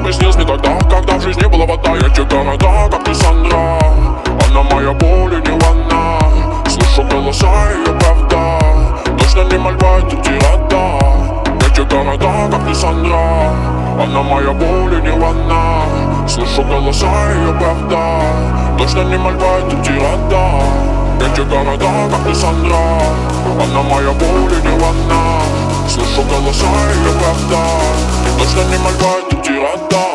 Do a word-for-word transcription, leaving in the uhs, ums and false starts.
не снился никогда, когда в жизни была вода. Эти города, как Лиссандра, она моя боль и не война. Слышу голоса, ее правда, точно не мольба, это тирада. Эти города, как Лиссандра, она моя боль и не война. Слышу голоса, ее правда, точно не мольба, это тирада. Эти города, как Лиссандра, она моя боль и не война. Слышу голоса, ее правда, точно не мольба, это тирада.